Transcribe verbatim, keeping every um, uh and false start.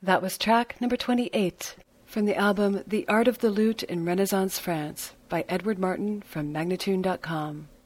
That was track number twenty-eight from the album The Art of the Lute in Renaissance France by Edward Martin from Magnatune dot com.